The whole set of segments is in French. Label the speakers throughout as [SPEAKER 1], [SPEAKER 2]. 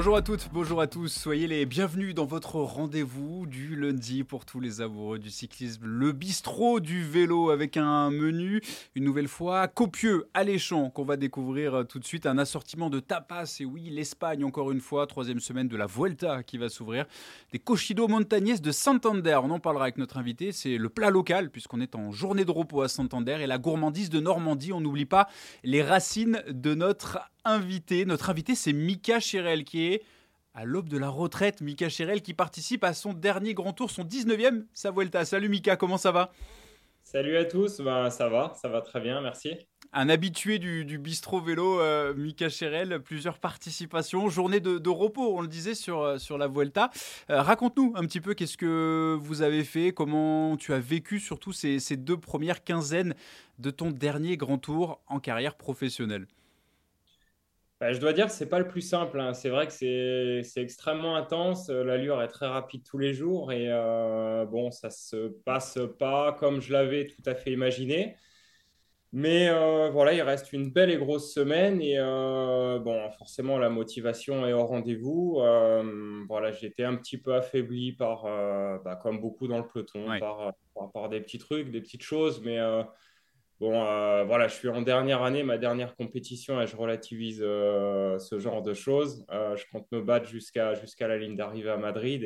[SPEAKER 1] Bonjour à toutes, bonjour à tous, soyez les bienvenus dans votre rendez-vous du lundi pour tous les amoureux du cyclisme, le bistrot du vélo avec un menu, une nouvelle fois, copieux, alléchant, qu'on va découvrir tout de suite, un assortiment de tapas, et oui, l'Espagne encore une fois, troisième semaine de la Vuelta qui va s'ouvrir, des cochidos montañés de Santander, on en parlera avec notre invité, c'est le plat local puisqu'on est en journée de repos à Santander et la gourmandise de Normandie, on n'oublie pas les racines de notre invité. Notre invité, c'est Mika Cherel, qui est à l'aube de la retraite. Mika Cherel qui participe à son dernier grand tour, son 19e, sa Vuelta. Salut Mika, comment ça va?
[SPEAKER 2] Salut à tous, ben, ça va très bien, merci.
[SPEAKER 1] Un habitué du bistrot vélo, Mika Cherel, plusieurs participations, journée de repos, on le disait, sur la Vuelta. Raconte-nous un petit peu qu'est-ce que vous avez fait, comment tu as vécu surtout ces deux premières quinzaines de ton dernier grand tour en carrière professionnelle.
[SPEAKER 2] Ben, je dois dire que c'est pas le plus simple, hein. C'est vrai que c'est extrêmement intense, l'allure est très rapide tous les jours et bon, ça se passe pas comme je l'avais tout à fait imaginé. Mais voilà, il reste une belle et grosse semaine et bon, forcément la motivation est au rendez-vous. Voilà, j'étais un petit peu affaibli par, comme beaucoup dans le peloton,
[SPEAKER 1] Ouais.
[SPEAKER 2] par des petits trucs, des petites choses, mais bon, voilà, je suis en dernière année, ma dernière compétition, et je relativise ce genre de choses. Je compte me battre jusqu'à la ligne d'arrivée à Madrid.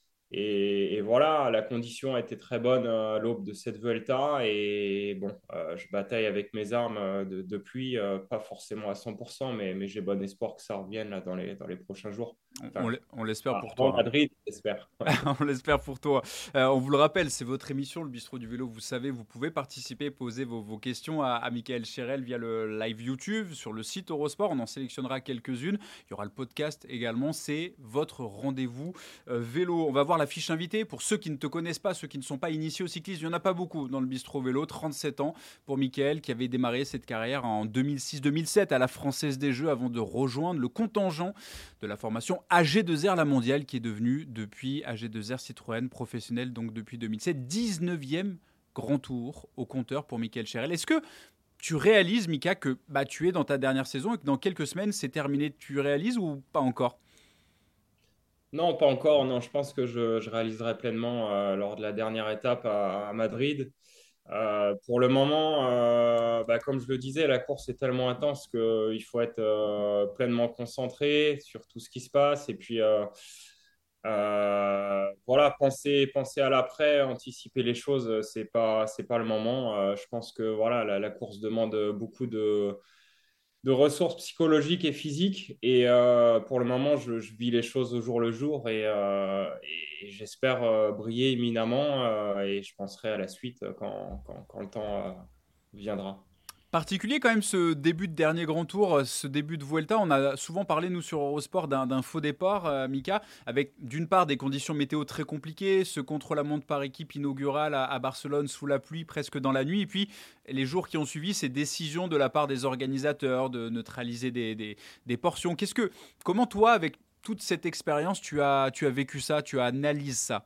[SPEAKER 2] Et voilà, la condition a été très bonne à l'aube de cette Vuelta. Et bon, je bataille avec mes armes depuis, pas forcément à 100%, mais j'ai bon espoir que ça revienne là, dans les prochains jours. Enfin,
[SPEAKER 1] On l'espère pour
[SPEAKER 2] avant
[SPEAKER 1] toi, hein.
[SPEAKER 2] Madrid, j'espère. Ouais.
[SPEAKER 1] On l'espère pour toi. On vous le rappelle, c'est votre émission, le Bistrot du Vélo. Vous savez, vous pouvez participer, poser vos questions à Michael Cherel via le live YouTube sur le site Eurosport. On en sélectionnera quelques-unes. Il y aura le podcast également. C'est votre rendez-vous vélo. On va voir la fiche invitée. Pour ceux qui ne te connaissent pas, ceux qui ne sont pas initiés au cyclisme, il n'y en a pas beaucoup dans le Bistrot Vélo. 37 ans pour Michael qui avait démarré cette carrière en 2006-2007 à la Française des Jeux avant de rejoindre le contingent de la formation AG2R La Mondiale qui est devenue depuis AG2R Citroën professionnel donc depuis 2007, 19e grand tour au compteur pour Michael Cherel. Est-ce que tu réalises, Mika, que tu es dans ta dernière saison et que dans quelques semaines c'est terminé? Tu réalises ou pas encore?
[SPEAKER 2] Non, pas encore. Non, je pense que je réaliserai pleinement lors de la dernière étape à Madrid. Pour le moment, comme je le disais, la course est tellement intense qu'il faut être pleinement concentré sur tout ce qui se passe. Et puis, voilà, penser à l'après, anticiper les choses, c'est pas le moment. Je pense que voilà, la course demande beaucoup de ressources psychologiques et physiques. Et pour le moment, je vis les choses au jour le jour et j'espère briller éminemment et je penserai à la suite quand le temps viendra.
[SPEAKER 1] Particulier quand même ce début de dernier grand tour, ce début de Vuelta. On a souvent parlé, nous, sur Eurosport, d'un faux départ, Mika, avec d'une part des conditions météo très compliquées, ce contre-la-montre par équipe inaugural à Barcelone sous la pluie, presque dans la nuit, et puis les jours qui ont suivi, ces décisions de la part des organisateurs de neutraliser des portions. Comment toi, avec toute cette expérience, tu as vécu ça, tu as analysé ça?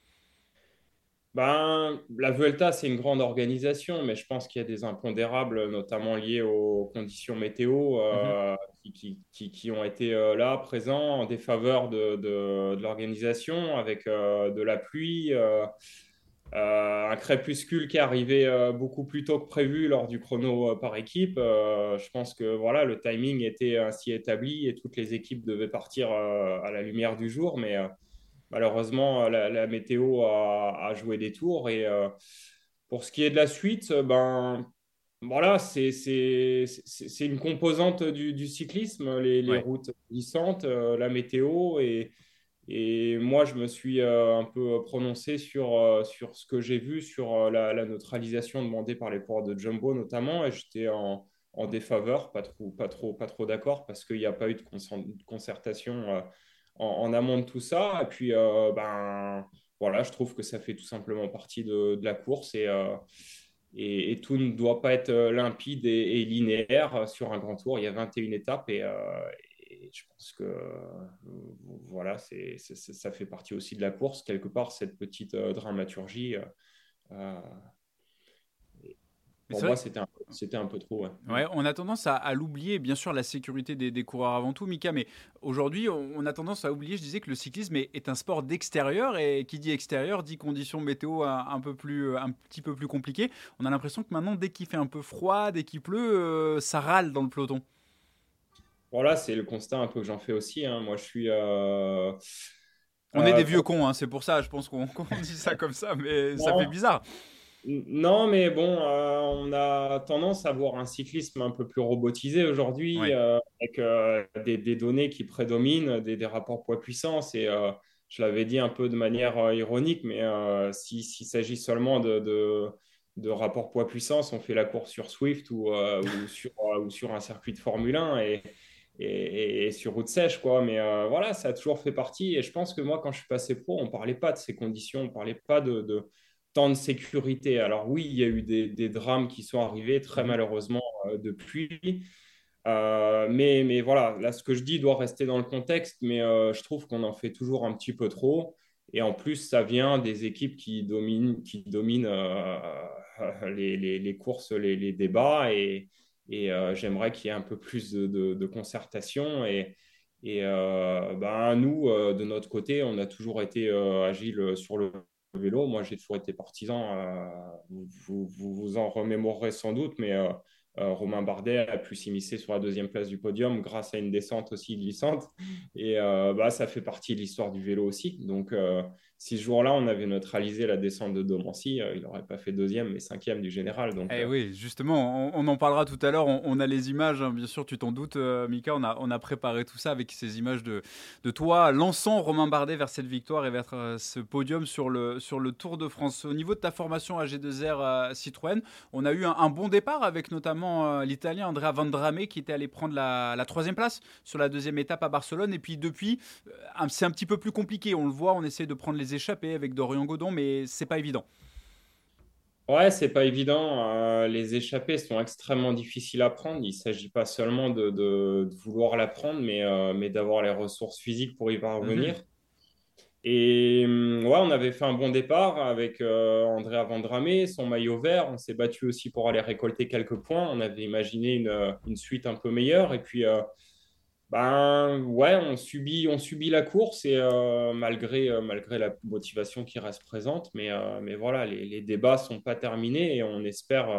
[SPEAKER 2] Ben, la Vuelta, c'est une grande organisation, mais je pense qu'il y a des impondérables, notamment liés aux conditions météo,
[SPEAKER 1] Mhm.
[SPEAKER 2] qui ont été là, présents, en défaveur de l'organisation, avec de la pluie, un crépuscule qui est arrivé beaucoup plus tôt que prévu lors du chrono par équipe. Je pense que voilà, le timing était ainsi établi et toutes les équipes devaient partir à la lumière du jour, mais malheureusement, la météo a joué des tours. Et pour ce qui est de la suite, ben, voilà, c'est une composante du cyclisme, les
[SPEAKER 1] Ouais.
[SPEAKER 2] routes glissantes, la météo. Et moi, je me suis un peu prononcé sur ce que j'ai vu, sur la neutralisation demandée par les coureurs de Jumbo notamment. Et j'étais en défaveur, pas trop d'accord, parce qu'il n'y a pas eu de concertation en amont de tout ça. Et puis, ben, voilà, je trouve que ça fait tout simplement partie de la course et tout ne doit pas être limpide et linéaire sur un grand tour. Il y a 21 étapes et je pense que voilà, ça fait partie aussi de la course, quelque part, cette petite dramaturgie. Euh,
[SPEAKER 1] Mais
[SPEAKER 2] pour
[SPEAKER 1] c'est
[SPEAKER 2] moi,
[SPEAKER 1] vrai.
[SPEAKER 2] c'était un peu trop. Ouais.
[SPEAKER 1] Ouais, on a tendance à l'oublier, bien sûr, la sécurité des coureurs avant tout, Mika, mais aujourd'hui, on a tendance à oublier, je disais, que le cyclisme est un sport d'extérieur, et qui dit extérieur dit conditions météo un petit peu plus compliquées. On a l'impression que maintenant, dès qu'il fait un peu froid, dès qu'il pleut, ça râle dans le peloton.
[SPEAKER 2] Voilà, c'est le constat un peu que j'en fais aussi, hein. Moi, je suis.
[SPEAKER 1] On est des vieux
[SPEAKER 2] Pour...
[SPEAKER 1] cons, hein, c'est pour ça, je pense qu'on qu'on dit ça comme ça, mais ça fait
[SPEAKER 2] Non,
[SPEAKER 1] bizarre.
[SPEAKER 2] non, mais bon, on a tendance à voir un cyclisme un peu plus robotisé aujourd'hui,
[SPEAKER 1] Ouais.
[SPEAKER 2] avec des données qui prédominent, des rapports poids-puissance. Et je l'avais dit un peu de manière ironique, mais s'il s'agit seulement de rapports poids-puissance, on fait la course sur Swift ou sur un circuit de Formule 1 et sur route sèche, quoi. Mais voilà, ça a toujours fait partie. Et je pense que moi, quand je suis passé pro, on ne parlait pas de ces conditions, on ne parlait pas de temps de sécurité. Alors oui, il y a eu des drames qui sont arrivés très
[SPEAKER 1] Mhm.
[SPEAKER 2] malheureusement depuis. Mais voilà, là, ce que je dis doit rester dans le contexte, mais je trouve qu'on en fait toujours un petit peu trop. Et en plus, ça vient des équipes qui dominent les courses, les débats. Et j'aimerais qu'il y ait un peu plus de concertation. Nous, de notre côté, on a toujours été agile sur le vélo. Moi, j'ai toujours été partisan. Vous en remémorerez sans doute, mais Romain Bardet a pu s'immiscer sur la deuxième place du podium grâce à une descente aussi glissante. Et ça fait partie de l'histoire du vélo aussi. Donc, si ce jour-là, on avait neutralisé la descente de Domancy, il n'aurait pas fait deuxième, mais cinquième du général. Donc,
[SPEAKER 1] Eh oui, justement, on en parlera tout à l'heure. On a les images, hein, bien sûr, tu t'en doutes, Mika. On a préparé tout ça avec ces images de toi lançant Romain Bardet vers cette victoire et vers ce podium sur le Tour de France. Au niveau de ta formation AG2R Citroën, on a eu un bon départ avec notamment l'Italien Andrea Vendrame qui était allé prendre la troisième place sur la deuxième étape à Barcelone. Et puis depuis, c'est un petit peu plus compliqué. On le voit, on essaie de prendre les échappées avec Dorian Godon, mais c'est pas évident.
[SPEAKER 2] ouais, c'est pas évident. Les échappées sont extrêmement difficiles à prendre. Il s'agit pas seulement de vouloir la prendre, mais d'avoir les ressources physiques pour y
[SPEAKER 1] Mhm.
[SPEAKER 2] parvenir. Et ouais, on avait fait un bon départ avec Andrea Vendrame, son maillot vert. On s'est battu aussi pour aller récolter quelques points. On avait imaginé une suite un peu meilleure. Et puis, ouais, on subit la course et malgré la motivation qui reste présente. Mais voilà, les débats sont pas terminés et on espère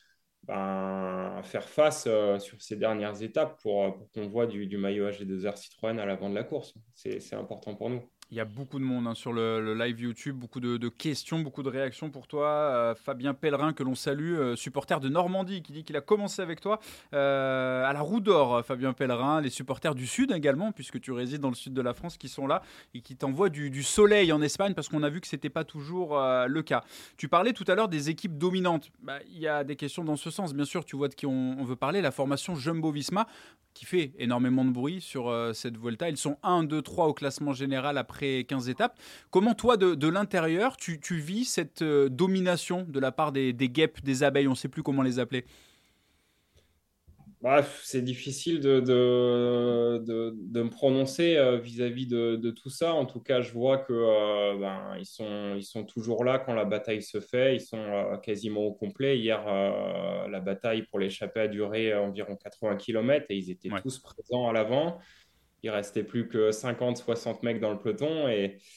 [SPEAKER 2] faire face sur ces dernières étapes pour qu'on voit du maillot AG2R Citroën à l'avant de la course. C'est important pour nous.
[SPEAKER 1] Il y a beaucoup de monde hein, sur le live YouTube, beaucoup de questions, beaucoup de réactions pour toi. Fabien Pellerin, que l'on salue, supporter de Normandie, qui dit qu'il a commencé avec toi à la Roue d'Or, Fabien Pellerin. Les supporters du Sud également, puisque tu résides dans le sud de la France, qui sont là et qui t'envoient du soleil en Espagne, parce qu'on a vu que ce n'était pas toujours le cas. Tu parlais tout à l'heure des équipes dominantes. Bah, il y a des questions dans ce sens. Bien sûr, tu vois de qui on veut parler. La formation Jumbo-Visma, qui fait énormément de bruit sur cette Vuelta. Ils sont 1, 2, 3 au classement général après 15 étapes. Comment toi, de l'intérieur, tu vis cette domination de la part des guêpes, des abeilles, on ne sait plus comment les appeler?
[SPEAKER 2] Bref, c'est difficile de me prononcer vis-à-vis de tout ça. En tout cas, je vois que ils sont toujours là quand la bataille se fait. Ils sont quasiment au complet. Hier, la bataille pour l'échappée a duré environ 80 km et ils étaient
[SPEAKER 1] Ouais.
[SPEAKER 2] tous présents à l'avant. Il restait plus que 50-60 mecs dans le peloton.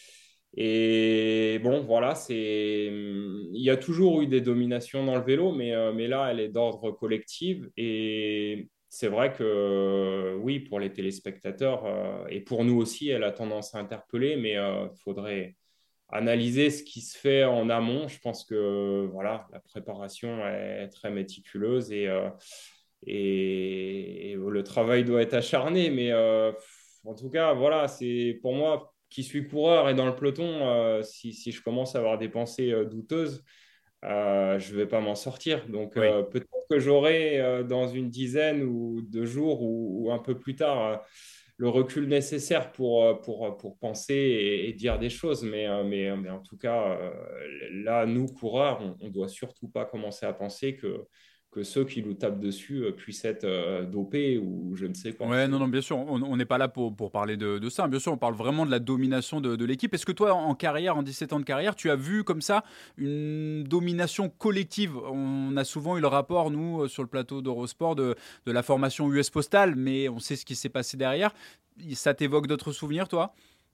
[SPEAKER 2] Et bon, voilà, il y a toujours eu des dominations dans le vélo, mais là, elle est d'ordre collectif. Et c'est vrai que oui, pour les téléspectateurs et pour nous aussi, elle a tendance à interpeller, mais il faudrait analyser ce qui se fait en amont. Je pense que voilà, la préparation est très méticuleuse et le travail doit être acharné. Mais en tout cas, voilà, c'est pour moi qui suis coureur et dans le peloton, si je commence à avoir des pensées douteuses, je ne vais pas m'en sortir. Donc
[SPEAKER 1] Oui.
[SPEAKER 2] peut-être que j'aurai dans une dizaine ou 2 jours ou un peu plus tard le recul nécessaire pour penser et dire des choses. Mais en tout cas, là, nous, coureurs, on ne doit surtout pas commencer à penser que que ceux qui nous tapent dessus puissent être dopés ou je ne sais quoi.
[SPEAKER 1] Ouais, non, non, bien sûr, on n'est pas là pour parler de ça. Bien sûr, on parle vraiment de la domination de l'équipe. Est-ce que toi, en carrière, en 17 ans de carrière, tu as vu comme ça une domination collective? On a souvent eu le rapport, nous, sur le plateau d'Eurosport, de la formation US Postal, mais on sait ce qui s'est passé derrière. Ça t'évoque d'autres souvenirs, toi?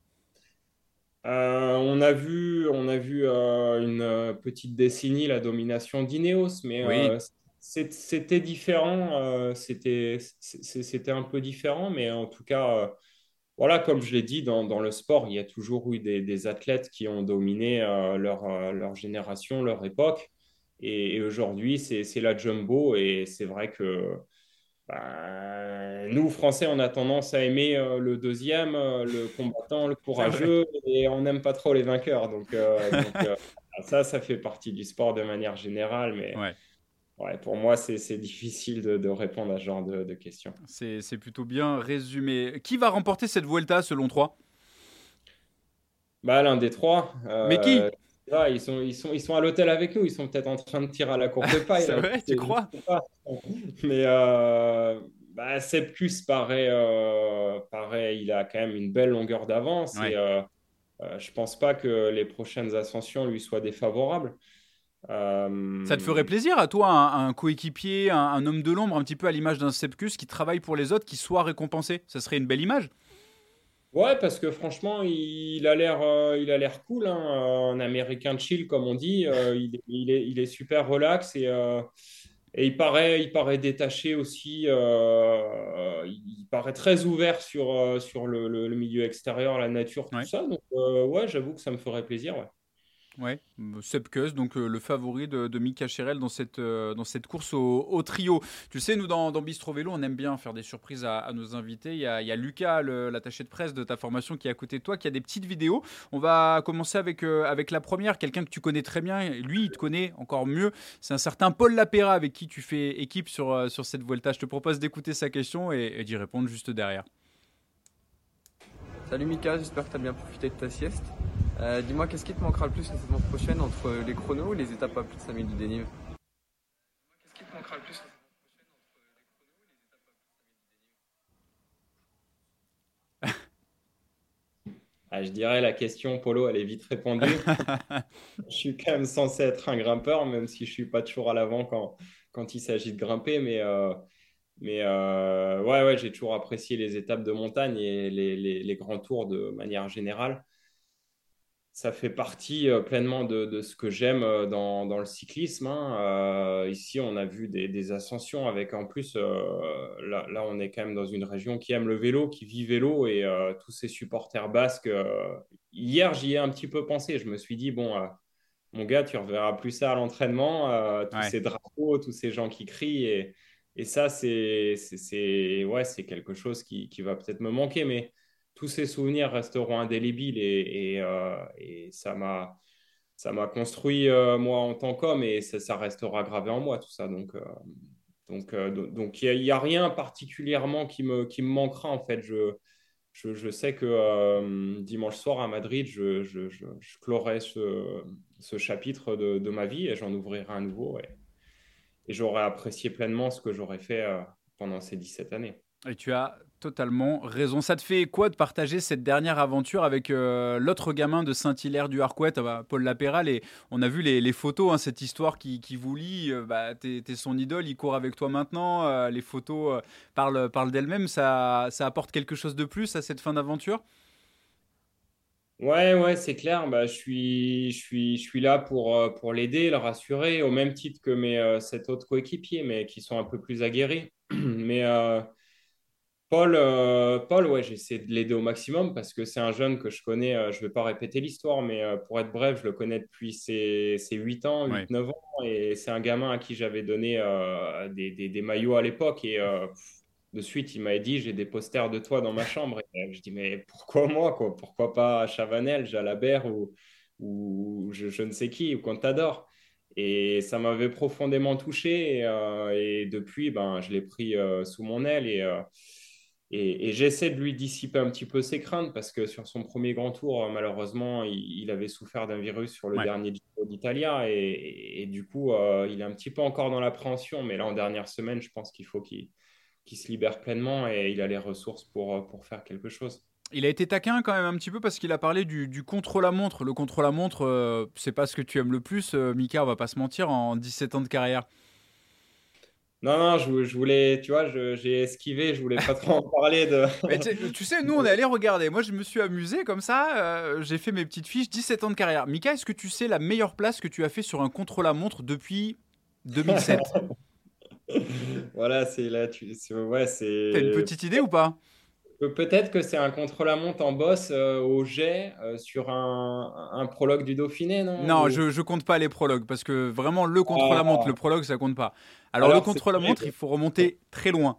[SPEAKER 2] On a vu une petite décennie la domination d'Ineos, mais
[SPEAKER 1] Oui,
[SPEAKER 2] c'était différent. C'était un peu différent, mais en tout cas, voilà, comme je l'ai dit, dans le sport, il y a toujours eu des athlètes qui ont dominé leur génération, leur époque. Et aujourd'hui, c'est la jumbo, et c'est vrai que nous, Français, on a tendance à aimer le deuxième, le combattant, le
[SPEAKER 1] c'est vrai.
[SPEAKER 2] courageux, et on n'aime pas trop les vainqueurs. Donc, ça fait partie du sport de manière générale. Mais
[SPEAKER 1] Ouais,
[SPEAKER 2] ouais, pour moi, c'est difficile de répondre à ce genre de questions.
[SPEAKER 1] c'est plutôt bien résumé. Qui va remporter cette Vuelta selon toi?
[SPEAKER 2] Bah, l'un des trois,
[SPEAKER 1] Mais qui?
[SPEAKER 2] ils sont à l'hôtel avec nous. Ils sont peut-être en train de tirer à la courte paille,
[SPEAKER 1] C'est
[SPEAKER 2] là.
[SPEAKER 1] vrai, tu
[SPEAKER 2] Je
[SPEAKER 1] crois?
[SPEAKER 2] sais pas. Mais Sepp paraît, il a quand même une belle longueur d'avance et
[SPEAKER 1] Ouais.
[SPEAKER 2] je pense pas que les prochaines ascensions lui soient défavorables.
[SPEAKER 1] Ça te ferait
[SPEAKER 2] Euh,
[SPEAKER 1] plaisir à toi, un coéquipier, un homme de l'ombre, un petit peu à l'image d'un Sepkus qui travaille pour les autres, qui soit récompensé? Ça serait une belle image.
[SPEAKER 2] ouais, parce que franchement, il a l'air cool, hein, un Américain chill, comme on dit. Il est super relax et il paraît détaché aussi. Il paraît très ouvert sur le milieu extérieur, la nature, tout
[SPEAKER 1] Ouais.
[SPEAKER 2] ça. Donc, ouais, j'avoue que ça me ferait plaisir. Ouais.
[SPEAKER 1] Ouais, Sepkus, donc le favori de Mika Cherel dans cette course au trio. Tu sais, nous, dans Bistro Vélo, on aime bien faire des surprises à nos invités. Il y a Lucas, l'attaché de presse de ta formation, qui est à côté de toi, qui a des petites vidéos. On va commencer avec la première, quelqu'un que tu connais très bien. Lui, il te connaît encore mieux. C'est un certain Paul Lapera avec qui tu fais équipe sur cette Vuelta. Je te propose d'écouter sa question et d'y répondre juste derrière.
[SPEAKER 3] Salut Mika, j'espère que tu as bien profité de ta sieste. Dis-moi, qu'est-ce qui te manquera le plus la saison prochaine entre les chronos et les étapes à plus de 5000 du dénive? Qu'est-ce qui te manquera le plus la saison prochaine entre les chronos et les étapes à plus de 5000 du dénive?
[SPEAKER 2] Je dirais la question, Polo, elle est vite répondue. Je suis quand même censé être un grimpeur, même si je suis pas toujours à l'avant quand il s'agit de grimper. Mais ouais, ouais, j'ai toujours apprécié les étapes de montagne et les grands tours de manière générale. Ça fait partie pleinement de ce que j'aime dans le cyclisme, hein. Ici, on a vu des ascensions avec en plus, là, on est quand même dans une région qui aime le vélo, qui vit vélo et tous ces supporters basques. Hier, j'y ai un petit peu pensé. Je me suis dit, bon, mon gars, tu reverras plus ça à l'entraînement, tous
[SPEAKER 1] Ouais.
[SPEAKER 2] ces drapeaux, tous ces gens qui crient. Et ça, ouais, c'est quelque chose qui va peut-être me manquer, mais tous ces souvenirs resteront indélébiles et ça m'a construit, moi, en tant qu'homme, et ça restera gravé en moi, tout ça. Donc, il y a rien particulièrement qui me manquera, en fait. Je sais que dimanche soir à Madrid, je clorai ce chapitre de ma vie et j'en ouvrirai un nouveau. Et j'aurais apprécié pleinement ce que j'aurais fait pendant ces 17 années.
[SPEAKER 1] Et tu as totalement raison. Ça te fait quoi de partager cette dernière aventure avec l'autre gamin de Saint-Hilaire du Harcouët, Paul Lapéral? Et on a vu les photos, hein, cette histoire qui vous lie. T'es son idole, il court avec toi maintenant. Les photos parlent d'elles-mêmes. Ça apporte quelque chose de plus à cette fin d'aventure?
[SPEAKER 2] Ouais, ouais, c'est clair. Bah, je suis là pour l'aider, le rassurer, au même titre que mes 7 autres coéquipiers, mais qui sont un peu plus aguerris. Mais Paul, ouais, j'essaie de l'aider au maximum parce que c'est un jeune que je connais. Je ne vais pas répéter l'histoire, mais pour être bref, je le connais depuis ses 8 ans,
[SPEAKER 1] Ouais.
[SPEAKER 2] 8 9 ans. Et c'est un gamin à qui j'avais donné des maillots à l'époque. Et de suite, il m'avait dit, j'ai des posters de toi dans ma chambre. Et je dis, mais pourquoi moi, quoi? Pourquoi pas à Chavanel, Jalabert ou je ne sais qui, ou Contador? Et ça m'avait profondément touché. Et depuis, ben, je l'ai pris sous mon aile. et j'essaie de lui dissiper un petit peu ses craintes parce que sur son premier grand tour, malheureusement, il avait souffert d'un virus sur le
[SPEAKER 1] Ouais.
[SPEAKER 2] dernier Giro d'Italia et du coup, il est un petit peu encore dans l'appréhension. Mais là, en dernière semaine, je pense qu'il faut qu'il se libère pleinement et il a les ressources pour faire quelque chose.
[SPEAKER 1] Il a été taquin quand même un petit peu parce qu'il a parlé du contre-la-montre. Le contre-la-montre, c'est pas ce que tu aimes le plus, Mika, on va pas se mentir, en 17 ans de carrière.
[SPEAKER 2] Non, non, je voulais, tu vois, j'ai esquivé, je voulais pas trop en parler de.
[SPEAKER 1] Mais tu sais, nous, on est allé regarder. Moi, je me suis amusé comme ça. J'ai fait mes petites fiches, 17 ans de carrière. Mika, est-ce que tu sais la meilleure place que tu as fait sur un contre-la-montre depuis 2007?
[SPEAKER 2] Voilà, c'est là, ouais,
[SPEAKER 1] T'as une
[SPEAKER 2] c'est.
[SPEAKER 1] petite idée ou pas?
[SPEAKER 2] Peut-être que c'est un contre-la-montre en bosse au jet sur un prologue du Dauphiné, non?
[SPEAKER 1] Non, je compte pas les prologues parce que vraiment, le contre-la-montre, le
[SPEAKER 2] Ah,
[SPEAKER 1] prologue, ça compte pas. Alors, le
[SPEAKER 2] alors c'est
[SPEAKER 1] contre-la-montre, il
[SPEAKER 2] terrible.
[SPEAKER 1] faut remonter très loin.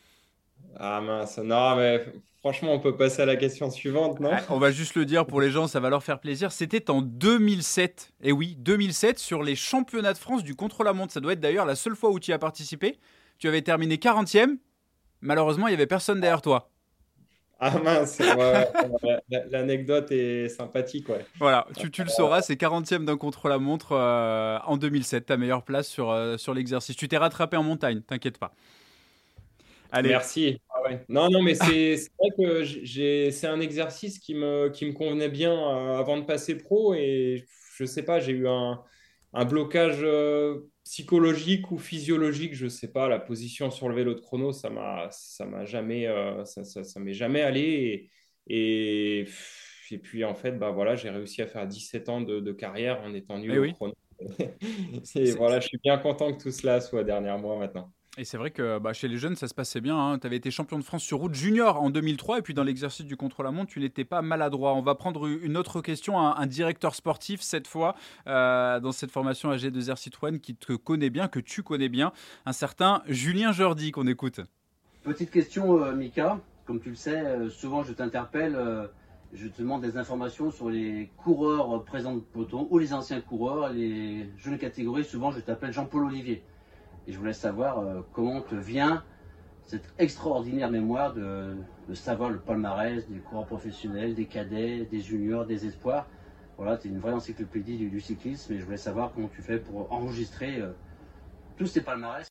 [SPEAKER 2] Ah mince, non, mais franchement, on peut passer à la question suivante, non?
[SPEAKER 1] Ah, on va juste le dire pour les gens, ça va leur faire plaisir. C'était en 2007. Et oui, 2007 sur les championnats de France du contre-la-montre. Ça doit être d'ailleurs la seule fois où tu y as participé. Tu avais terminé 40e. Malheureusement, il y avait personne derrière toi.
[SPEAKER 2] Ah mince, ouais, ouais, ouais, l'anecdote est sympathique, ouais.
[SPEAKER 1] Voilà, tu le sauras, c'est 40e d'un contre-la-montre en 2007, ta meilleure place sur l'exercice. Tu t'es rattrapé en montagne, t'inquiète pas. Allez,
[SPEAKER 2] Merci. Ah ouais. Non, non, mais c'est vrai que c'est un exercice qui me convenait bien avant de passer pro et je sais pas, j'ai eu un blocage psychologique ou physiologique, je sais pas, la position sur le vélo de chrono, ça m'a jamais, ça m'est jamais allé et, et puis en fait, bah voilà, j'ai réussi à faire 17 ans de carrière en étant nul
[SPEAKER 1] eh
[SPEAKER 2] au
[SPEAKER 1] oui.
[SPEAKER 2] chrono.
[SPEAKER 1] C'est-
[SPEAKER 2] Et
[SPEAKER 1] c'est-
[SPEAKER 2] voilà, je suis bien content que tout cela soit derrière moi maintenant.
[SPEAKER 1] Et c'est vrai que bah, chez les jeunes, ça se passait bien. Tu avais été champion de France sur route junior en 2003, et puis dans l'exercice du contre-la-montre, tu n'étais pas maladroit. On va prendre une autre question, un directeur sportif cette fois, dans cette formation AG2R Citroën qui te connaît bien, que tu connais bien, un certain Julien Jordi qu'on écoute.
[SPEAKER 4] Petite question, Mika. Comme tu le sais, souvent je t'interpelle, je te demande des informations sur les coureurs présents de peloton ou les anciens coureurs, les jeunes catégories. Souvent, je t'appelle Jean-Paul Olivier. Et je voulais savoir comment te vient cette extraordinaire mémoire de savoir le palmarès des coureurs professionnels, des cadets, des juniors, des espoirs. Voilà, tu es une vraie encyclopédie du cyclisme et je voulais savoir comment tu fais pour enregistrer tous ces palmarès.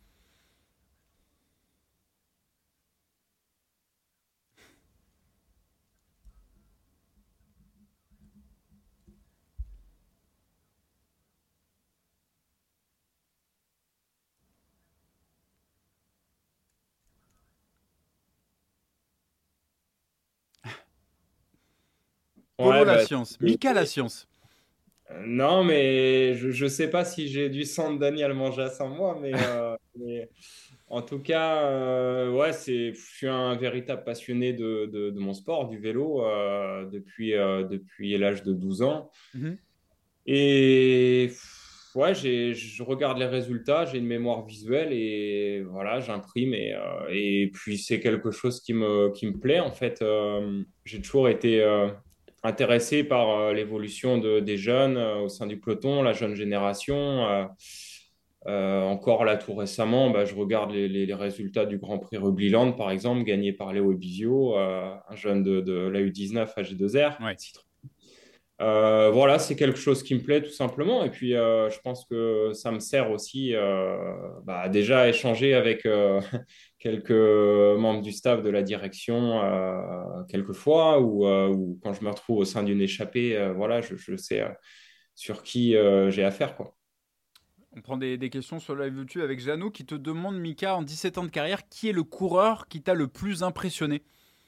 [SPEAKER 1] Polo
[SPEAKER 2] Ouais,
[SPEAKER 1] la
[SPEAKER 2] bah,
[SPEAKER 1] science, Mika la science.
[SPEAKER 2] non, mais je ne sais pas si j'ai du sang de Daniel Manjas en moi, mais en tout cas, ouais, je suis un véritable passionné de mon sport, du vélo, depuis l'âge de 12 ans.
[SPEAKER 1] Mhm.
[SPEAKER 2] Et ouais, je regarde les résultats, j'ai une mémoire visuelle et voilà, j'imprime et puis c'est quelque chose qui me plaît. En fait, j'ai toujours été intéressé par l'évolution des jeunes au sein du peloton, la jeune génération. Encore là, tout récemment, bah, je regarde les résultats du Grand Prix Rugbyland, par exemple, gagné par Léo Ebizio, un jeune de la U19 AG2R.
[SPEAKER 1] Ouais.
[SPEAKER 2] Voilà, c'est quelque chose qui me plaît tout simplement. Et puis, je pense que ça me sert aussi bah, déjà à échanger avec quelques membres du staff de la direction quelquefois, ou quand je me retrouve au sein d'une échappée, voilà, je sais sur qui j'ai affaire, quoi.
[SPEAKER 1] On prend des questions sur le live YouTube avec Jeannot qui te demande, Mika, en 17 ans de carrière, qui est le coureur qui t'a le plus impressionné?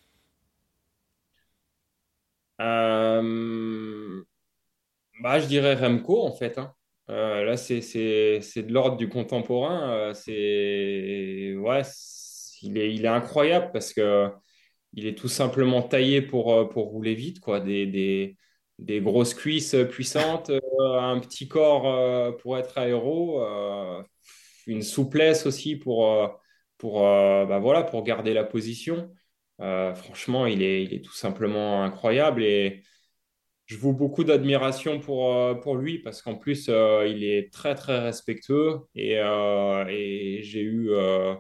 [SPEAKER 2] Euh, Bah, je dirais Remco, en fait, hein. Là, c'est de l'ordre du contemporain. Ouais, il est incroyable parce que il est tout simplement taillé pour rouler vite, quoi. Des grosses cuisses puissantes, un petit corps pour être aéro, une souplesse aussi bah, voilà, pour garder la position. Franchement, il est tout simplement incroyable et je voue beaucoup d'admiration pour lui parce qu'en plus, il est très, très respectueux et j'ai eu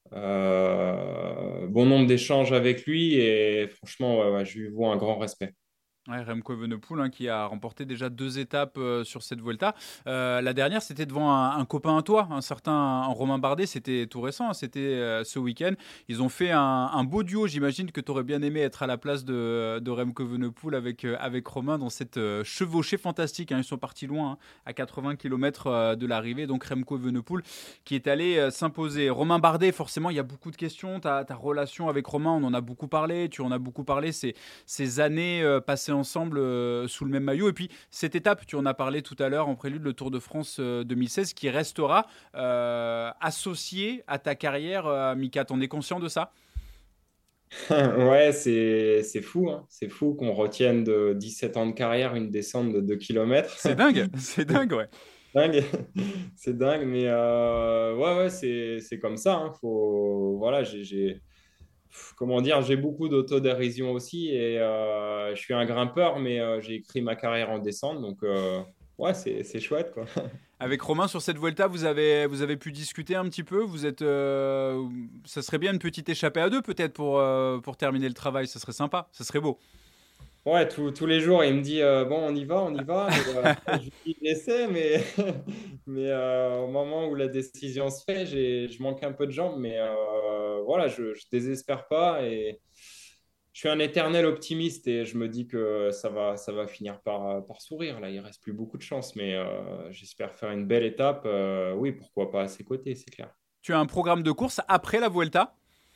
[SPEAKER 2] bon nombre d'échanges avec lui et franchement, je lui vois un grand respect.
[SPEAKER 1] Ouais, Remco Evenepoel hein, qui a remporté déjà 2 étapes sur cette Vuelta. La dernière, c'était devant un copain à toi, un certain Romain Bardet. C'était tout récent, hein, c'était ce week-end. Ils ont fait un beau duo. J'imagine que tu aurais bien aimé être à la place de Remco Evenepoel avec Romain dans cette chevauchée fantastique. Hein. Ils sont partis loin, hein, à 80 km de l'arrivée. Donc Remco Evenepoel qui est allé s'imposer. Romain Bardet, forcément, il y a beaucoup de questions. Ta relation avec Romain, on en a beaucoup parlé. Tu en as beaucoup parlé. Ces années passées ensemble sous le même maillot. Et puis cette étape, tu en as parlé tout à l'heure en prélude, le Tour de France 2016, qui restera associé à ta carrière, Mika. T'en es conscient de ça?
[SPEAKER 2] Ouais, c'est fou, hein. C'est fou qu'on retienne de 17 ans de carrière une descente de 2 kilomètres.
[SPEAKER 1] C'est dingue, c'est dingue, ouais.
[SPEAKER 2] Dingue, c'est dingue, mais ouais, c'est comme ça, hein. Voilà, comment dire, j'ai beaucoup d'autodérision aussi et je suis un grimpeur, mais j'ai écrit ma carrière en descente, donc ouais, c'est chouette, quoi.
[SPEAKER 1] Avec Romain sur cette Vuelta, vous avez pu discuter un petit peu. Ça serait bien une petite échappée à deux peut-être pour terminer le travail. Ça serait sympa, ça serait beau.
[SPEAKER 2] Ouais, tous les jours, il me dit bon, on y va. Mais, je lui dis j'essaie, mais, mais au moment où la décision se fait, je manque un peu de jambes, mais voilà, je ne désespère pas et je suis un éternel optimiste et je me dis que ça va finir par sourire. Là, il reste plus beaucoup de chance, mais j'espère faire une belle étape. Oui, pourquoi pas à ses côtés, c'est clair.
[SPEAKER 1] Tu as un programme de course après la Vuelta?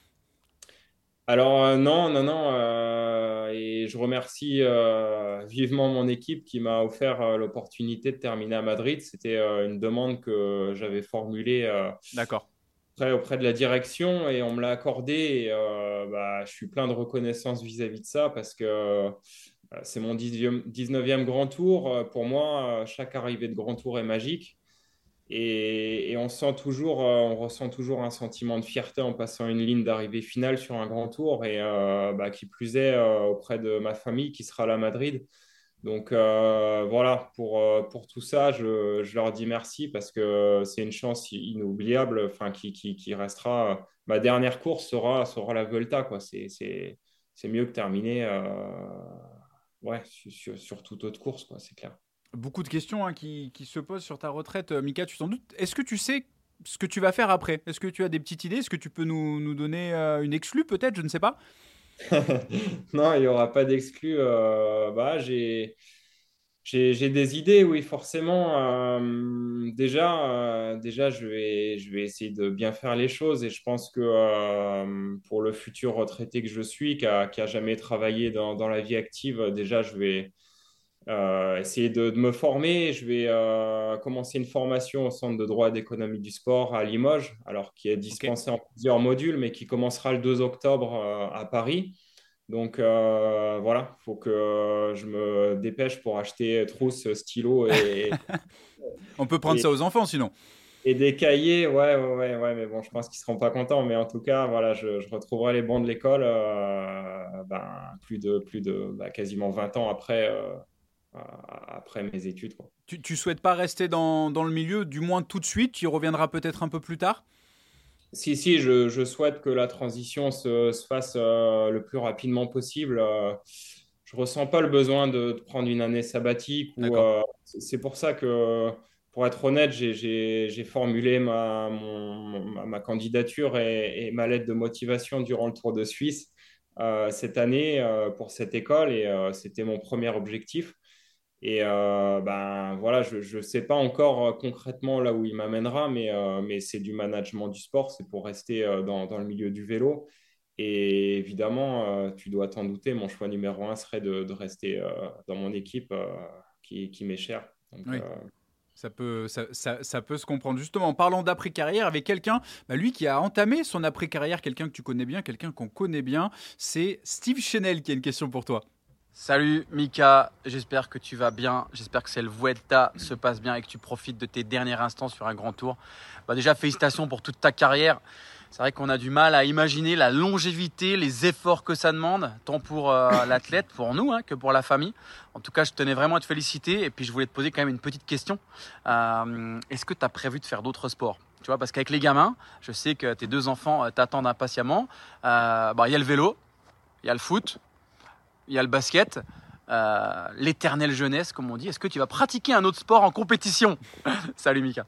[SPEAKER 2] Alors non, et je remercie vivement mon équipe qui m'a offert l'opportunité de terminer à Madrid. C'était une demande que j'avais formulée
[SPEAKER 1] D'accord.
[SPEAKER 2] auprès de la direction et on me l'a accordé. Et, je suis plein de reconnaissance vis-à-vis de ça parce que c'est mon 19e grand tour. Pour moi, chaque arrivée de grand tour est magique. Et on ressent toujours un sentiment de fierté en passant une ligne d'arrivée finale sur un grand tour et qui plus est auprès de ma famille qui sera à la Madrid. Donc voilà, pour tout ça, je leur dis merci parce que c'est une chance inoubliable, enfin, qui restera. Ma dernière course sera la Vuelta, quoi. C'est mieux que terminer ouais, sur toute autre course, quoi, c'est clair.
[SPEAKER 1] Beaucoup de questions hein, qui se posent sur ta retraite, Mika, tu t'en doutes. Est-ce que tu sais ce que tu vas faire après? Est-ce que tu as des petites idées? Est-ce que tu peux nous donner une exclue peut-être? Je ne sais pas.
[SPEAKER 2] Non, il n'y aura pas d'exclus. J'ai des idées, oui, forcément. Déjà, je vais essayer de bien faire les choses et je pense que pour le futur retraité que je suis, qui a jamais travaillé dans la vie active, déjà, je vais essayer de me former. Je vais commencer une formation au Centre de droit d'économie du sport à Limoges, alors qui est
[SPEAKER 1] Ok.
[SPEAKER 2] dispensée en plusieurs modules, mais qui commencera le 2 octobre à Paris. Donc voilà, il faut que je me dépêche pour acheter trousse, stylo
[SPEAKER 1] On peut prendre
[SPEAKER 2] et,
[SPEAKER 1] ça aux enfants sinon.
[SPEAKER 2] et des cahiers. Ouais, mais bon, je pense qu'ils ne seront pas contents. Mais en tout cas, voilà, je retrouverai les bancs de l'école quasiment 20 ans après mes études, quoi.
[SPEAKER 1] Tu souhaites pas rester dans le milieu, du moins tout de suite? Tu y reviendras peut-être un peu plus tard?
[SPEAKER 2] Si, je souhaite que la transition se fasse le plus rapidement possible. Je ressens pas le besoin de prendre une année sabbatique
[SPEAKER 1] D'accord.
[SPEAKER 2] c'est pour ça que, pour être honnête, j'ai formulé ma candidature et ma lettre de motivation durant le Tour de Suisse cette année pour cette école et c'était mon premier objectif. Et voilà, je ne sais pas encore concrètement là où il m'amènera, mais c'est du management du sport, c'est pour rester dans le milieu du vélo. Et évidemment, tu dois t'en douter, mon choix numéro un serait de rester dans mon équipe qui m'est chère. Donc,
[SPEAKER 1] Oui. Ça peut se comprendre. Justement, en parlant d'après-carrière, avec quelqu'un, lui qui a entamé son après-carrière, quelqu'un que tu connais bien, quelqu'un qu'on connaît bien, c'est Steve Chenel qui a une question pour toi.
[SPEAKER 5] Salut Mika, j'espère que tu vas bien, j'espère que cette Vuelta se passe bien et que tu profites de tes derniers instants sur un grand tour. Déjà félicitations pour toute ta carrière, c'est vrai qu'on a du mal à imaginer la longévité, les efforts que ça demande, tant pour l'athlète, pour nous, que pour la famille. En tout cas, je tenais vraiment à te féliciter et puis je voulais te poser quand même une petite question. Est-ce que tu as prévu de faire d'autres sports? Tu vois, parce qu'avec les gamins, je sais que tes 2 enfants t'attendent impatiemment. Il y a le vélo, il y a le foot, il y a le basket, l'éternelle jeunesse, comme on dit. Est-ce que tu vas pratiquer un autre sport en compétition? Salut Mika.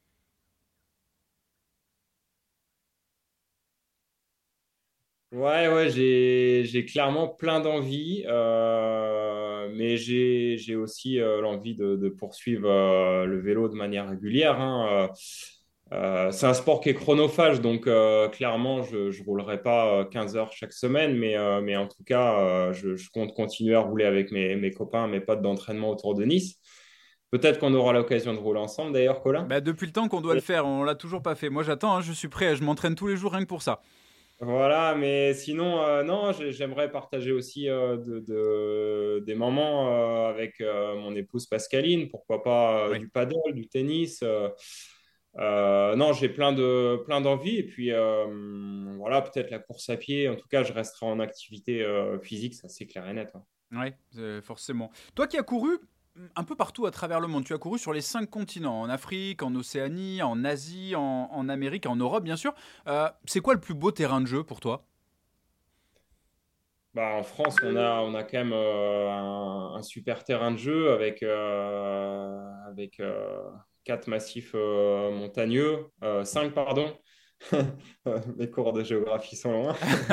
[SPEAKER 2] Ouais, j'ai clairement plein d'envies, mais j'ai aussi l'envie de poursuivre le vélo de manière régulière, hein. C'est un sport qui est chronophage, donc clairement, je ne roulerai pas 15 heures chaque semaine, mais en tout cas, je compte continuer à rouler avec mes copains, mes potes d'entraînement autour de Nice. Peut-être qu'on aura l'occasion de rouler ensemble d'ailleurs, Colin.
[SPEAKER 1] Bah, depuis le temps qu'on doit le faire, on l'a toujours pas fait. Moi j'attends, hein, je suis prêt, je m'entraîne tous les jours rien que pour ça.
[SPEAKER 2] Voilà, mais sinon, non, j'aimerais partager aussi des moments avec mon épouse Pascaline, pourquoi pas
[SPEAKER 1] Oui.
[SPEAKER 2] du paddle, du tennis. Non, j'ai plein d'envies. Et puis, voilà, peut-être la course à pied. En tout cas, je resterai en activité physique, ça c'est clair et net, hein.
[SPEAKER 1] Ouais, forcément. Toi qui as couru un peu partout à travers le monde, tu as couru sur les 5 continents, en Afrique, en Océanie, en Asie, en Amérique, en Europe bien sûr. C'est quoi le plus beau terrain de jeu pour toi?
[SPEAKER 2] Bah, en France, on a quand même un super terrain de jeu avec 4 massifs montagneux, 5, pardon. Mes cours de géographie sont loin.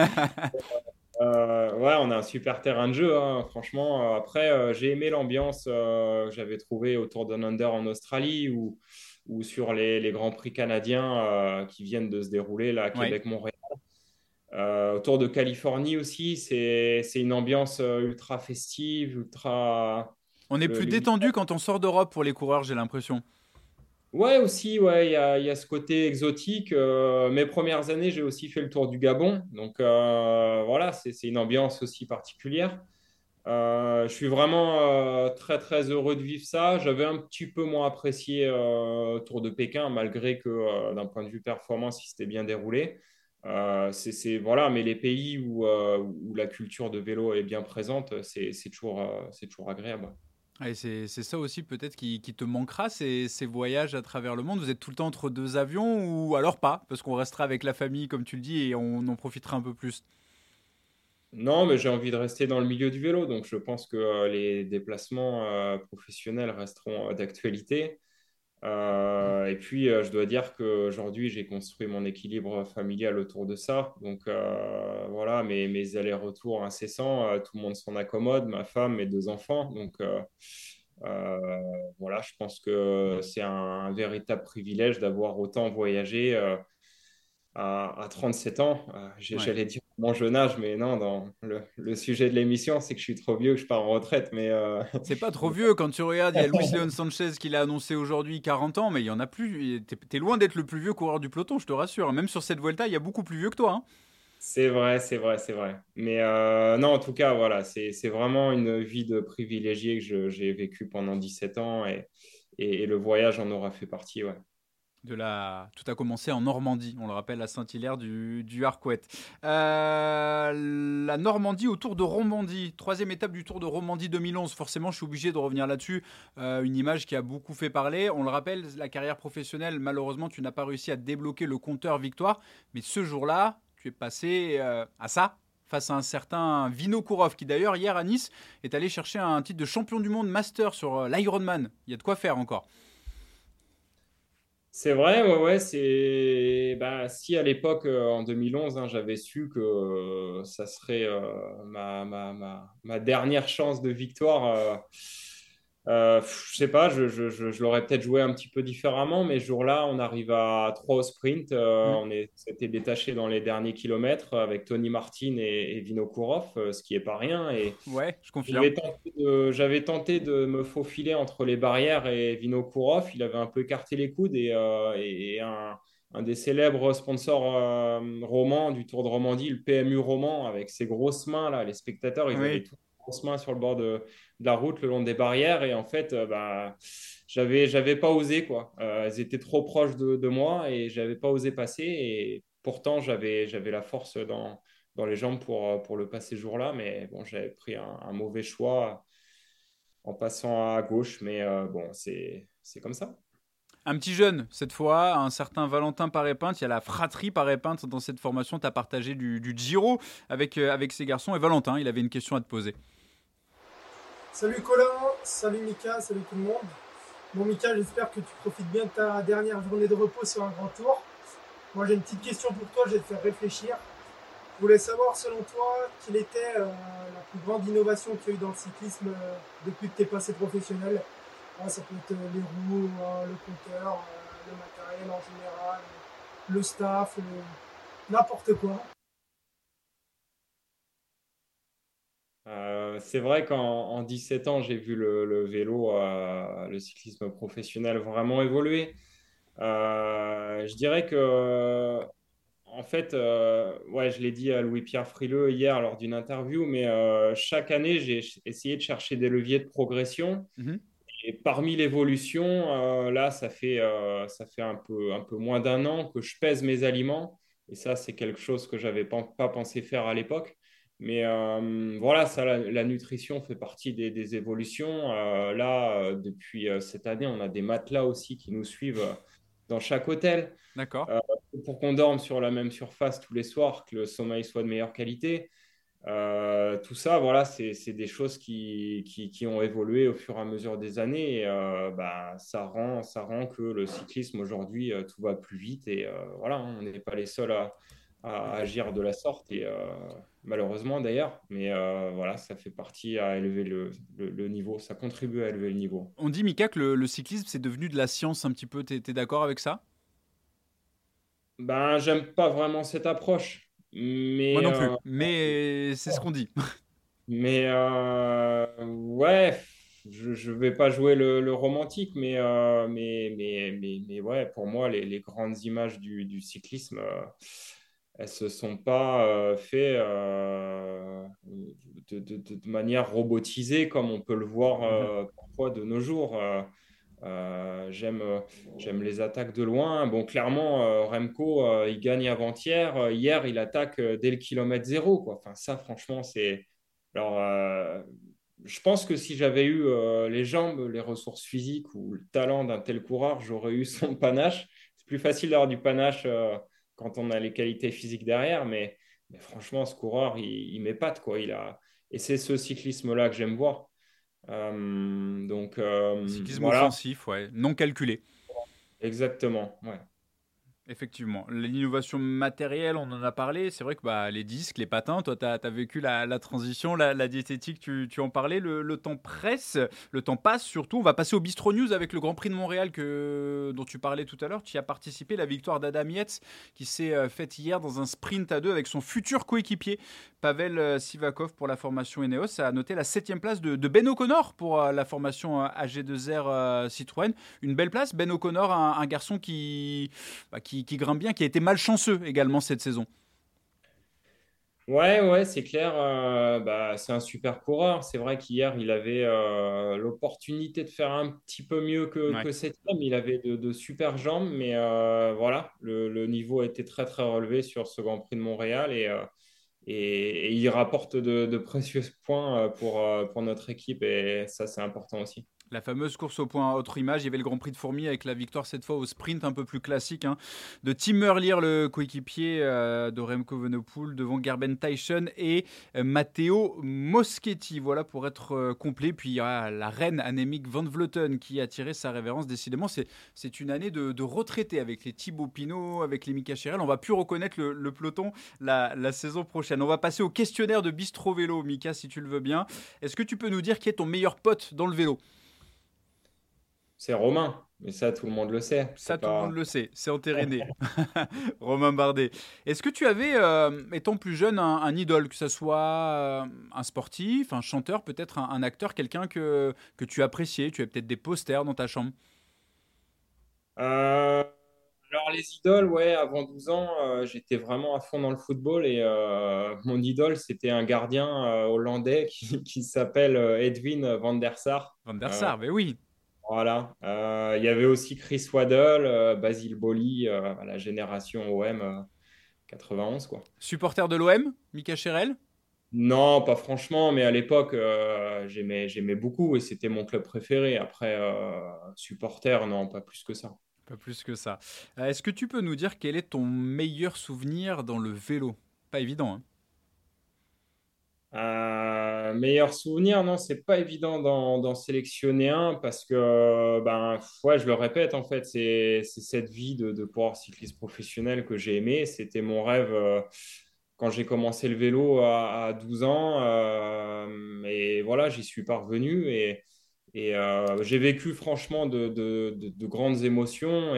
[SPEAKER 2] Ouais, on a un super terrain de jeu, hein, franchement. Après, j'ai aimé l'ambiance que j'avais trouvée autour d'un Under en Australie ou sur les Grands Prix canadiens qui viennent de se dérouler là, à
[SPEAKER 1] Ouais.
[SPEAKER 2] Québec-Montréal. Autour de Californie aussi, c'est une ambiance ultra festive, ultra.
[SPEAKER 1] On est
[SPEAKER 2] Le,
[SPEAKER 1] plus
[SPEAKER 2] le-
[SPEAKER 1] détendu quand on sort d'Europe pour les coureurs, j'ai l'impression.
[SPEAKER 2] Ouais, aussi, ouais, il y a ce côté exotique. Mes premières années, j'ai aussi fait le tour du Gabon. Donc voilà, c'est une ambiance aussi particulière. Je suis vraiment très, très heureux de vivre ça. J'avais un petit peu moins apprécié Tour de Pékin, malgré que d'un point de vue performance, il s'était bien déroulé. Voilà, mais les pays où la culture de vélo est bien présente, c'est toujours agréable.
[SPEAKER 1] Et c'est ça aussi peut-être qui te manquera, ces voyages à travers le monde. Vous êtes tout le temps entre 2 avions ou alors pas, parce qu'on restera avec la famille comme tu le dis et on en profitera un peu plus.
[SPEAKER 2] Non, mais j'ai envie de rester dans le milieu du vélo, donc je pense que les déplacements professionnels resteront d'actualité. Et puis, je dois dire qu'aujourd'hui, j'ai construit mon équilibre familial autour de ça. Donc, voilà, mes allers-retours incessants, tout le monde s'en accommode, ma femme, mes 2 enfants. Donc, voilà, je pense que c'est un véritable privilège d'avoir autant voyagé à 37 ans.
[SPEAKER 1] Ouais.
[SPEAKER 2] J'allais dire mon jeune âge, mais non, dans le sujet de l'émission, c'est que je suis trop vieux, que je pars en retraite. Mais
[SPEAKER 1] C'est pas trop vieux quand tu regardes, il y a Luis Leon Sanchez qui l'a annoncé aujourd'hui 40 ans, mais il y en a plus. T'es loin d'être le plus vieux coureur du peloton, je te rassure. Même sur cette Vuelta, il y a beaucoup plus vieux que toi, hein.
[SPEAKER 2] c'est vrai, c'est vrai, c'est vrai. Mais non, en tout cas, voilà, c'est vraiment une vie de privilégié que j'ai vécue pendant 17 ans et le voyage en aura fait partie, ouais.
[SPEAKER 1] Tout a commencé en Normandie, on le rappelle, à Saint-Hilaire du Harcouët. La Normandie au Tour de Romandie, troisième étape du Tour de Romandie 2011. Forcément, je suis obligé de revenir là-dessus. Une image qui a beaucoup fait parler. On le rappelle, la carrière professionnelle, malheureusement, tu n'as pas réussi à débloquer le compteur victoire. Mais ce jour-là, tu es passé à ça, face à un certain Vinokourov, qui d'ailleurs, hier à Nice, est allé chercher un titre de champion du monde master sur l'Ironman. Il y a de quoi faire encore.
[SPEAKER 2] C'est vrai, ouais, ouais, bah, si à l'époque, en 2011, hein, j'avais su que ça serait ma dernière chance de victoire, je sais pas, je l'aurais peut-être joué un petit peu différemment, mais ce jour-là, on arrive à 3 au sprint,
[SPEAKER 1] Hmm.
[SPEAKER 2] s'était détaché dans les derniers kilomètres avec Tony Martin et Vinokourov, ce qui est pas rien, et
[SPEAKER 1] Ouais, je confirme.
[SPEAKER 2] j'avais tenté de me faufiler entre les barrières et Vinokourov. Il avait un peu écarté les coudes et un des célèbres sponsors romans du Tour de Romandie, le PMU Roman, avec ses grosses mains, là, les spectateurs, ils avaient
[SPEAKER 1] Oui.
[SPEAKER 2] toutes les grosses mains sur le bord de la route, le long des barrières. Et en fait, bah, j'avais pas osé, quoi. Elles étaient trop proches de moi et j'avais pas osé passer. Et pourtant, j'avais la force dans les jambes pour le passer ce jour-là. Mais bon, j'avais pris un mauvais choix en passant à gauche. Mais bon, c'est comme ça.
[SPEAKER 1] Un petit jeune, cette fois, un certain Valentin Paré-Pinte. Il y a la fratrie Paré-Pinte dans cette formation. Tu as partagé du Giro avec ces garçons. Et Valentin, il avait une question à te poser.
[SPEAKER 6] Salut Colin, salut Mika, salut tout le monde. Bon Mika, j'espère que tu profites bien de ta dernière journée de repos sur un grand tour. Moi j'ai une petite question pour toi, je vais te faire réfléchir. Je voulais savoir selon toi, quelle était la plus grande innovation qu'il y a eu dans le cyclisme depuis que tu es passé professionnel. Ça peut être les roues, le compteur, le matériel en général, le staff, n'importe quoi.
[SPEAKER 2] C'est vrai qu'en 17 ans, j'ai vu le vélo, le cyclisme professionnel vraiment évoluer. Je dirais que, en fait, ouais, je l'ai dit à Louis-Pierre Frileux hier lors d'une interview, mais chaque année, j'ai essayé de chercher des leviers de progression.
[SPEAKER 1] Mhm.
[SPEAKER 2] Et parmi l'évolution, là, ça fait un peu moins d'un an que je pèse mes aliments. Et ça, c'est quelque chose que je n'avais pas pensé faire à l'époque. Mais voilà, ça, la nutrition fait partie des évolutions. Là, depuis cette année, on a des matelas aussi qui nous suivent dans chaque hôtel
[SPEAKER 1] D'accord.
[SPEAKER 2] euh, pour qu'on dorme sur la même surface tous les soirs, que le sommeil soit de meilleure qualité. Tout ça, voilà, c'est des choses qui ont évolué au fur et à mesure des années. Et, bah, ça rend que le cyclisme aujourd'hui, tout va plus vite. Et voilà, on n'est pas les seuls à agir de la sorte. Et malheureusement d'ailleurs, mais voilà, ça fait partie à élever le niveau. Ça contribue à élever le niveau.
[SPEAKER 1] On dit, Mika, que le cyclisme, c'est devenu de la science un petit peu. T'es d'accord avec ça?
[SPEAKER 2] Ben, j'aime pas vraiment cette approche,
[SPEAKER 1] Moi
[SPEAKER 2] mais
[SPEAKER 1] non plus, mais c'est ce qu'on dit.
[SPEAKER 2] Ouais, je vais pas jouer le romantique, mais ouais, pour moi, les grandes images du cyclisme, elles se sont pas faites de manière robotisée comme on peut le voir
[SPEAKER 1] Mhm.
[SPEAKER 2] parfois de nos jours. J'aime les attaques de loin. Bon, clairement, Remco, il gagne avant-hier. Hier, il attaque dès le kilomètre zéro, quoi. Enfin, ça, franchement, c'est. Alors, je pense que si j'avais eu les jambes, les ressources physiques ou le talent d'un tel coureur, j'aurais eu son panache. C'est plus facile d'avoir du panache quand on a les qualités physiques derrière, mais franchement, ce coureur, il m'épate, quoi. Et c'est ce cyclisme-là que j'aime voir. Donc,
[SPEAKER 1] Cyclisme
[SPEAKER 2] voilà,
[SPEAKER 1] offensif, ouais, non calculé.
[SPEAKER 2] exactement. Ouais.
[SPEAKER 1] Effectivement. L'innovation matérielle, on en a parlé. C'est vrai que les disques, les patins, toi, tu as vécu la transition, la diététique, tu en parlais. Le temps presse, le temps passe surtout. On va passer au Bistro News avec le Grand Prix de Montréal dont tu parlais tout à l'heure. Tu y as participé, la victoire d'Adam Yates qui s'est faite hier dans un sprint à deux avec son futur coéquipier, Pavel Sivakov pour la formation Ineos. Ça a noté la 7e place de Ben O'Connor pour la formation AG2R Citroën. Une belle place. Ben O'Connor, un garçon qui grimpe bien, qui a été malchanceux également cette saison.
[SPEAKER 2] Ouais, ouais, c'est clair. Bah, c'est un super coureur. C'est vrai qu'hier, il avait l'opportunité de faire un petit peu mieux
[SPEAKER 1] Ouais.
[SPEAKER 2] que septième. Il avait de super jambes, mais voilà, le niveau a été très, très relevé sur ce Grand Prix de Montréal et il rapporte de précieux points pour notre équipe et ça, c'est important aussi.
[SPEAKER 1] La fameuse course au point. Autre image, il y avait le Grand Prix de Fourmies avec la victoire cette fois au sprint un peu plus classique de Tim Merlier, le coéquipier de Remco Evenepoel, devant Gerben Taichen et Matteo Moschetti. Voilà pour être complet. Puis il y a la reine Annemiek van Vleuten qui a tiré sa révérence. Décidément, c'est une année de retraités avec les Thibaut Pinot, avec les Mika Cherel. On va plus reconnaître le peloton la saison prochaine. On va passer au questionnaire de Bistro Vélo, Mika, si tu le veux bien. Est-ce que tu peux nous dire qui est ton meilleur pote dans le vélo?
[SPEAKER 2] C'est Romain, mais ça, tout le monde le sait.
[SPEAKER 1] Ça,
[SPEAKER 2] C'est
[SPEAKER 1] tout le monde
[SPEAKER 2] pas.
[SPEAKER 1] le sait, c'est entériné. Romain Bardet. Est-ce que tu avais, étant plus jeune, un idole, que ce soit un sportif, un chanteur, peut-être un acteur, quelqu'un que tu appréciais? Tu avais peut-être des posters dans ta chambre?
[SPEAKER 2] Euh, alors, les idoles, ouais, avant 12 ans, j'étais vraiment à fond dans le football et mon idole, c'était un gardien hollandais qui s'appelle Edwin van der Sar.
[SPEAKER 1] Van der
[SPEAKER 2] Euh,
[SPEAKER 1] Sar, mais oui.
[SPEAKER 2] voilà. Il y avait aussi Chris Waddle, Basile Boli, la génération OM 91, quoi.
[SPEAKER 1] Supporter de l'OM, Mika Cherel?
[SPEAKER 2] Non, pas franchement, mais à l'époque, j'aimais beaucoup et c'était mon club préféré. Après, supporter, non, pas plus que ça.
[SPEAKER 1] Pas plus que ça. Est-ce que tu peux nous dire quel est ton meilleur souvenir dans le vélo? Pas évident, hein.
[SPEAKER 2] Meilleur souvenir, non, c'est pas évident d'en sélectionner un parce que, ouais, je le répète, en fait, c'est cette vie de coureur cycliste professionnel que j'ai aimé. C'était mon rêve quand j'ai commencé le vélo à 12 ans. Et voilà, j'y suis parvenu et j'ai vécu franchement de grandes émotions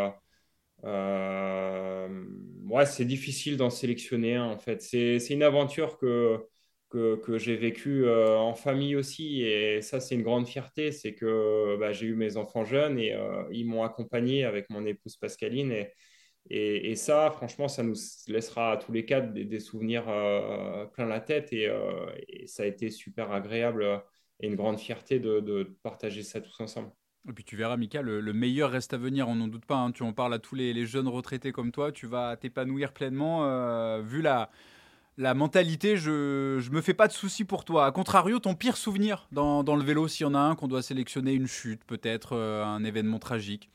[SPEAKER 2] euh, ouais, c'est difficile d'en sélectionner un, en fait. C'est une aventure que j'ai vécue en famille aussi. Et ça, c'est une grande fierté. C'est que j'ai eu mes enfants jeunes et ils m'ont accompagné avec mon épouse Pascaline. Et ça, franchement, ça nous laissera à tous les quatre des souvenirs plein la tête. Et ça a été super agréable et une grande fierté de partager ça tous ensemble.
[SPEAKER 1] Et puis tu verras, Mika, le meilleur reste à venir, on n'en doute pas, hein. Tu en parles à tous les jeunes retraités comme toi, tu vas t'épanouir pleinement. Vu la mentalité, je me fais pas de soucis pour toi. A contrario, ton pire souvenir dans le vélo, s'il y en a un, qu'on doit sélectionner, une chute, peut-être un événement tragique.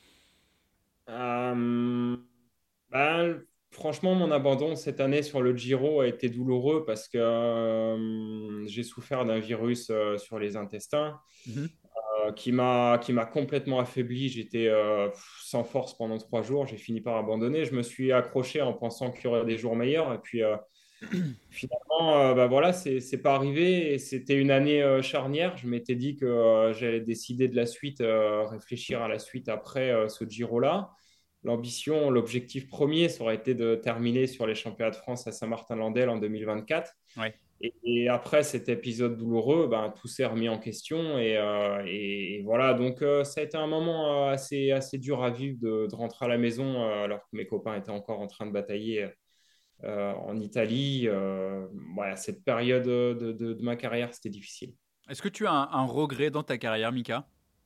[SPEAKER 2] Euh, Franchement, mon abandon cette année sur le Giro a été douloureux parce que j'ai souffert d'un virus sur les intestins
[SPEAKER 1] Mhm.
[SPEAKER 2] qui m'a complètement affaibli. J'étais sans force pendant 3 jours. J'ai fini par abandonner. Je me suis accroché en pensant qu'il y aurait des jours meilleurs. Et puis finalement, voilà, c'est pas arrivé. Et c'était une année charnière. Je m'étais dit que j'allais décider de la suite, réfléchir à la suite après ce Giro-là. L'ambition, l'objectif premier, ça aurait été de terminer sur les championnats de France à Saint-Martin-Landelle en 2024.
[SPEAKER 1] Ouais.
[SPEAKER 2] Et après cet épisode douloureux, tout s'est remis en question. Et voilà, donc ça a été un moment assez dur à vivre de rentrer à la maison alors que mes copains étaient encore en train de batailler en Italie. Voilà, cette période de ma carrière, c'était difficile.
[SPEAKER 1] Est-ce que tu as un regret dans ta carrière, Mika?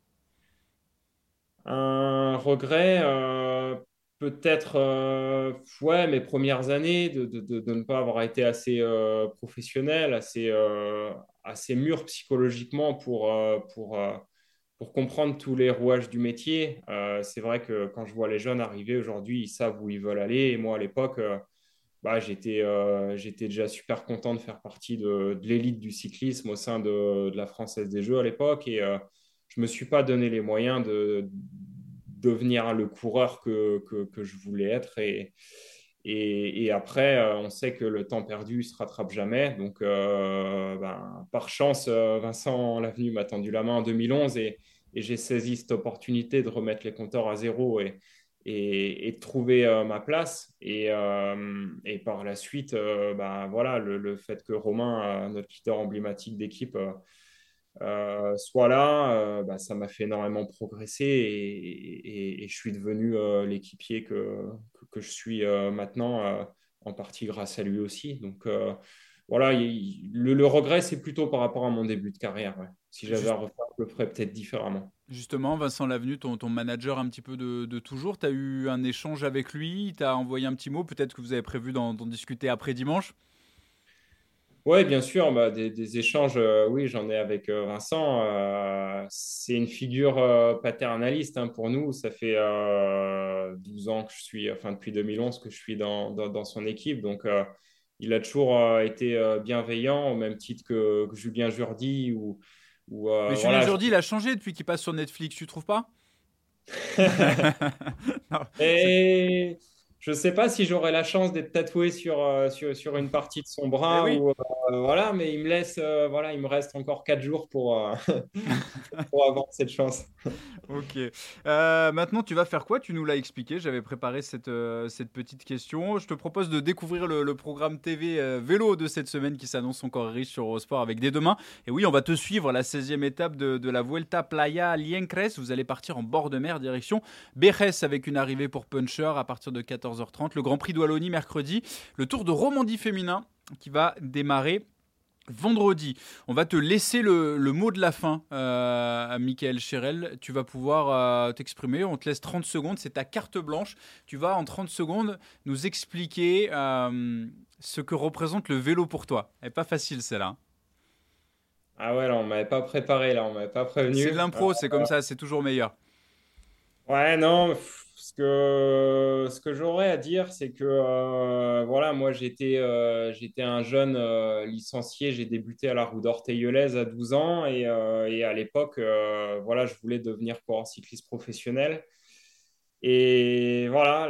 [SPEAKER 2] Un regret, peut-être, ouais, mes premières années de ne pas avoir été assez professionnel, assez mûr psychologiquement pour comprendre tous les rouages du métier. C'est vrai que quand je vois les jeunes arriver aujourd'hui, ils savent où ils veulent aller. Et moi, à l'époque, j'étais déjà super content de faire partie de l'élite du cyclisme au sein de la Française des Jeux à l'époque. Et je ne me suis pas donné les moyens de devenir le coureur que je voulais être. Et après, on sait que le temps perdu ne se rattrape jamais. Donc, par chance, Vincent Lavenu m'a tendu la main en 2011 et j'ai saisi cette opportunité de remettre les compteurs à zéro et de trouver ma place. Et par la suite, voilà, le fait que Romain, notre leader emblématique d'équipe, soit là, ça m'a fait énormément progresser et je suis devenu l'équipier que je suis maintenant, en partie grâce à lui aussi. Donc voilà, le regret, c'est plutôt par rapport à mon début de carrière. Ouais. Si j'avais à
[SPEAKER 1] Juste-
[SPEAKER 2] refaire, je le ferais peut-être différemment.
[SPEAKER 1] Justement, Vincent Lavenu, ton manager un petit peu de toujours, tu as eu un échange avec lui, il t'a envoyé un petit mot, peut-être que vous avez prévu d'en discuter après dimanche.
[SPEAKER 2] Oui, bien sûr, des échanges, oui, j'en ai avec Vincent. C'est une figure paternaliste hein, pour nous. Ça fait 12 ans que je suis, enfin depuis 2011 que je suis dans son équipe. Donc, il a toujours été bienveillant, au même titre que Julien Jourdi.
[SPEAKER 1] Mais Julien
[SPEAKER 2] Voilà,
[SPEAKER 1] Jourdi, il a changé depuis qu'il passe sur Netflix, tu trouves pas? Non, c'est-
[SPEAKER 2] Et je ne sais pas si j'aurai la chance d'être tatoué sur une partie de son
[SPEAKER 1] Eh
[SPEAKER 2] bras
[SPEAKER 1] oui.
[SPEAKER 2] ou voilà, mais il me laisse, voilà, il me reste encore 4 jours pour avoir cette chance.
[SPEAKER 1] Ok. Maintenant, tu vas faire quoi? Tu nous l'as expliqué. J'avais préparé cette petite question. Je te propose de découvrir le programme TV vélo de cette semaine qui s'annonce encore riche sur Eurosport avec dès demain. Et oui, on va te suivre la 16e étape de la Vuelta Playa Liencres. Vous allez partir en bord de mer direction Béres avec une arrivée pour Puncher à partir de 14h30. Le Grand Prix de Wallonie mercredi. Le Tour de Romandie féminin qui va démarrer vendredi. On va te laisser le mot de la fin à Michael Cherel. Tu vas pouvoir t'exprimer. On te laisse 30 secondes. C'est ta carte blanche. Tu vas en 30 secondes nous expliquer ce que représente le vélo pour toi. Elle n'est pas facile celle-là, hein.
[SPEAKER 2] Ah ouais, là, on m'avait pas préparé, là, on m'avait pas
[SPEAKER 1] C'est
[SPEAKER 2] prévenu.
[SPEAKER 1] de l'impro, c'est comme ça, c'est toujours meilleur.
[SPEAKER 2] Ouais, non. ce que j'aurais à dire, c'est que voilà, moi j'étais un jeune licencié, j'ai débuté à la Roue d'Orteillelaise à 12 ans et à l'époque, voilà, je voulais devenir coureur cycliste professionnel. Et voilà,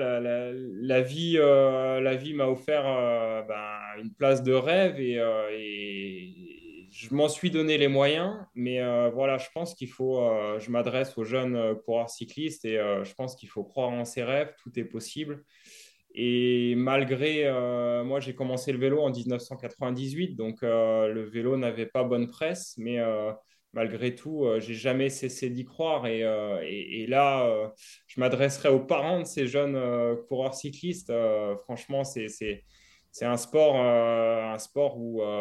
[SPEAKER 2] la vie m'a offert une place de rêve et je m'en suis donné les moyens. Mais voilà, je pense qu'il faut, je m'adresse aux jeunes coureurs cyclistes et je pense qu'il faut croire en ses rêves, tout est possible. Et malgré, moi j'ai commencé le vélo en 1998, donc le vélo n'avait pas bonne presse, mais malgré tout, j'ai jamais cessé d'y croire. Et là, je m'adresserai aux parents de ces jeunes coureurs cyclistes. Franchement, c'est un sport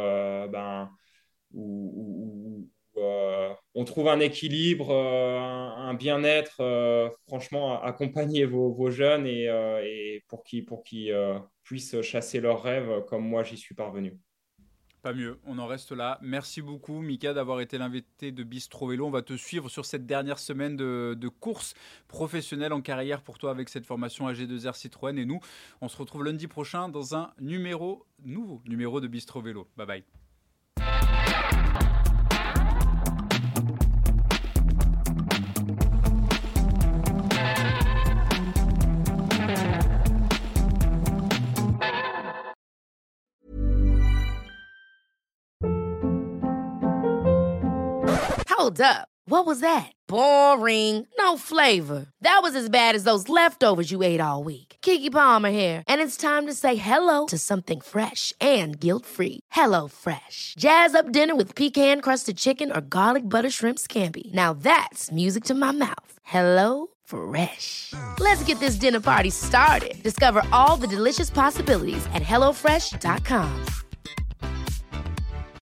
[SPEAKER 2] où on trouve un équilibre, un bien-être. Franchement, accompagnez vos jeunes et pour qu'ils puissent chasser leurs rêves comme moi j'y suis parvenu.
[SPEAKER 1] Pas mieux, on en reste là. Merci beaucoup Mika d'avoir été l'invité de Bistro Vélo. On va te suivre sur cette dernière semaine de course professionnelle en carrière pour toi avec cette formation AG2R Citroën. Et nous, on se retrouve lundi prochain dans un nouveau numéro de Bistro Vélo. Bye bye.
[SPEAKER 7] Hold up. What was that? Boring. No flavor. That was as bad as those leftovers you ate all week. Keke Palmer here, and it's time to say hello to something fresh and guilt-free. Hello Fresh. Jazz up dinner with pecan-crusted chicken or garlic butter shrimp scampi. Now that's music to my mouth. Hello Fresh. Let's get this dinner party started. Discover all the delicious possibilities at hellofresh.com.